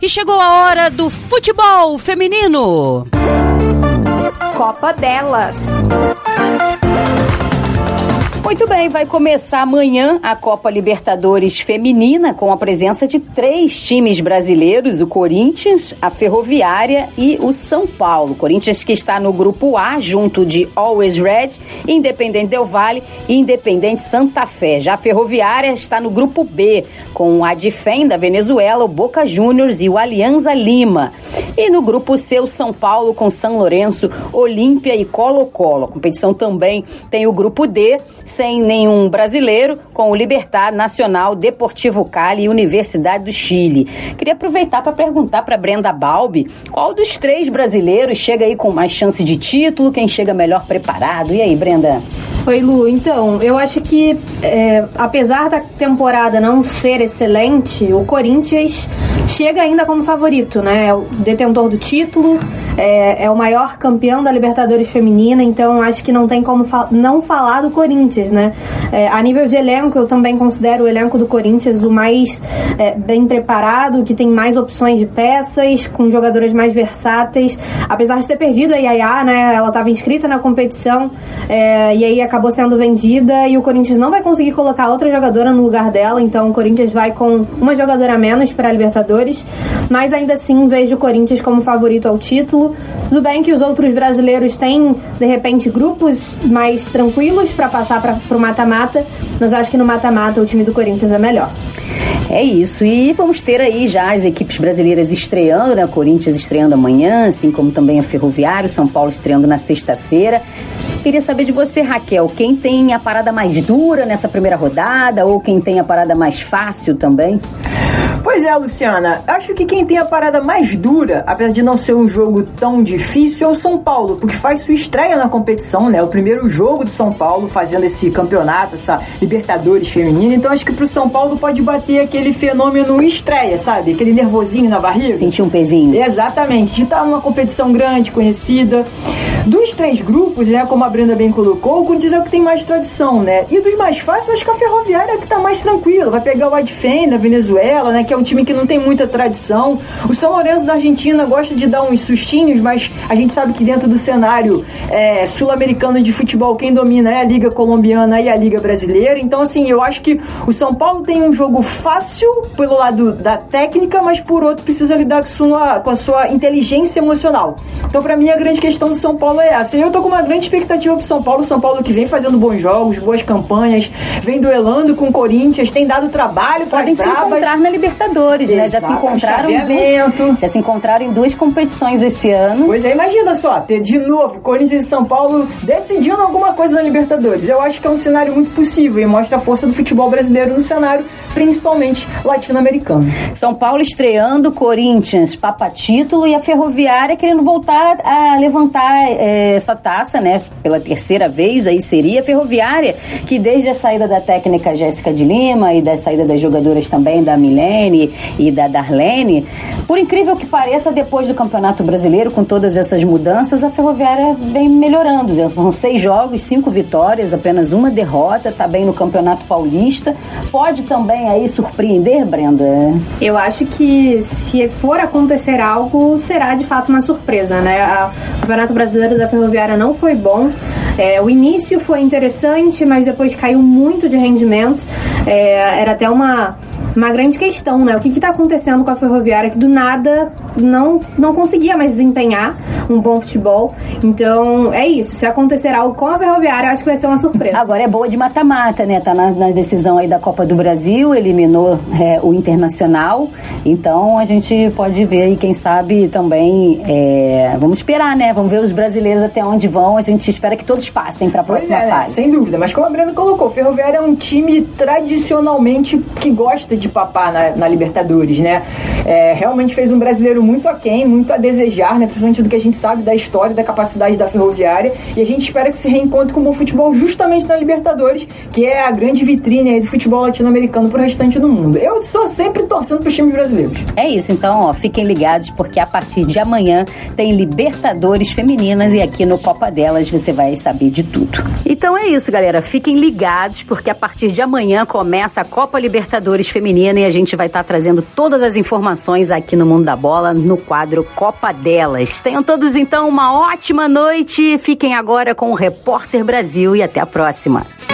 E chegou a hora do futebol feminino. Copa delas. Muito bem, vai começar amanhã a Copa Libertadores Feminina com a presença de 3 times brasileiros, o Corinthians, a Ferroviária e o São Paulo. Corinthians que está no grupo A, junto de Always Red, Independente Del Valle e Independente Santa Fé. Já a Ferroviária está no grupo B, com o Adifem da Venezuela, o Boca Juniors e o Alianza Lima. E no grupo C, o São Paulo com São Lourenço, Olímpia e Colo-Colo. A competição também tem o grupo D, sem nenhum brasileiro, com o Libertad, Nacional, Deportivo Cali e Universidade do Chile. Queria aproveitar para perguntar para Brenda Balbi qual dos 3 brasileiros chega aí com mais chance de título, quem chega melhor preparado. E aí, Brenda? Oi, Lu. Então, eu acho que, apesar da temporada não ser excelente, o Corinthians chega ainda como favorito, né? É o detentor do título, é o maior campeão da Libertadores Feminina, então acho que não tem como não falar do Corinthians, né? A nível de elenco, eu também considero o elenco do Corinthians o mais bem preparado, que tem mais opções de peças, com jogadoras mais versáteis. Apesar de ter perdido a Yaya, né? Ela estava inscrita na competição e aí acabou sendo vendida e o Corinthians não vai conseguir colocar outra jogadora no lugar dela, então o Corinthians vai com uma jogadora a menos para a Libertadores, mas ainda assim vejo o Corinthians como favorito ao título. Tudo bem que os outros brasileiros têm, de repente, grupos mais tranquilos para passar para o mata-mata, mas acho que no mata-mata o time do Corinthians é melhor. É isso, e vamos ter aí já as equipes brasileiras estreando, né? O Corinthians estreando amanhã, assim como também a Ferroviária, o São Paulo estreando na sexta-feira. Queria saber de você, Raquel, quem tem a parada mais dura nessa primeira rodada ou quem tem a parada mais fácil também? Pois é, Luciana, acho que quem tem a parada mais dura, apesar de não ser um jogo tão difícil, é o São Paulo, porque faz sua estreia na competição, né? O primeiro jogo do São Paulo fazendo esse campeonato, essa Libertadores feminina, então acho que pro São Paulo pode bater aquele fenômeno estreia, sabe? Aquele nervosinho na barriga. Sentir um pezinho. Exatamente, de estar numa competição grande, conhecida. Dos 3 grupos, né, como a Brenda bem colocou, o Corinthians é o que tem mais tradição, né? E dos mais fáceis, acho que a Ferroviária é a que tá mais tranquila. Vai pegar o Adifem da Venezuela, né, que é um time que não tem muita tradição. O São Lourenço da Argentina gosta de dar uns sustinhos, mas a gente sabe que dentro do cenário sul-americano de futebol, quem domina é a Liga Colombiana e a Liga Brasileira. Então, assim, eu acho que o São Paulo tem um jogo fácil pelo lado da técnica, mas por outro precisa lidar com a sua inteligência emocional. Então, pra mim, a grande questão do São Paulo é essa. E eu tô com uma grande expectativa pro São Paulo que vem fazendo bons jogos, boas campanhas, vem duelando com o Corinthians, tem dado trabalho para as bravas. Podem se encontrar na Libertadores, né? Já se encontraram em 2 competições esse ano. Pois é, imagina só, ter de novo Corinthians e São Paulo decidindo alguma coisa na Libertadores. Eu acho que é um cenário muito possível e mostra a força do futebol brasileiro no cenário, principalmente latino-americano. São Paulo estreando, Corinthians papa título e a Ferroviária querendo voltar a levantar essa taça, né? Pela 3ª vez, aí seria a Ferroviária, que desde a saída da técnica Jéssica de Lima e da saída das jogadoras também da Milene e da Darlene, por incrível que pareça, depois do Campeonato Brasileiro, com todas essas mudanças, a Ferroviária vem melhorando. Já são 6 jogos, 5 vitórias, apenas 1 derrota, tá bem no Campeonato Paulista. Pode também aí surpreender, Brenda? Eu acho que se for acontecer algo, será de fato uma surpresa, né? O Campeonato Brasileiro da Ferroviária não foi bom. O início foi interessante, mas depois caiu muito de rendimento. Era até uma grande questão, né? O que está acontecendo com a Ferroviária, que do nada não conseguia mais desempenhar um bom futebol. Então, é isso. Se acontecer algo com a Ferroviária, eu acho que vai ser uma surpresa. Agora é boa de mata-mata, né? Tá na decisão aí da Copa do Brasil, eliminou o Internacional. Então, a gente pode ver aí, quem sabe, também... vamos esperar, né? Vamos ver os brasileiros até onde vão. A gente espera que todos passem para a próxima fase. Sem dúvida. Mas como a Brenda colocou, o Ferroviária é um time tradicionalmente que gosta de papar na Libertadores, né? Realmente fez um brasileiro muito aquém, muito a desejar, né? Principalmente do que a gente sabe da história, da capacidade da Ferroviária, e a gente espera que se reencontre com o bom futebol justamente na Libertadores, que é a grande vitrine aí do futebol latino-americano pro restante do mundo. Eu sou sempre torcendo pros times brasileiros. É isso, então, ó, fiquem ligados, porque a partir de amanhã tem Libertadores femininas e aqui no Copa Delas você vai saber de tudo. Então é isso, galera, fiquem ligados, porque a partir de amanhã começa a Copa Libertadores feminina e a gente vai estar trazendo todas as informações aqui no Mundo da Bola, no quadro Copa Delas. Tenham todos, então, uma ótima noite. Fiquem agora com o Repórter Brasil e até a próxima.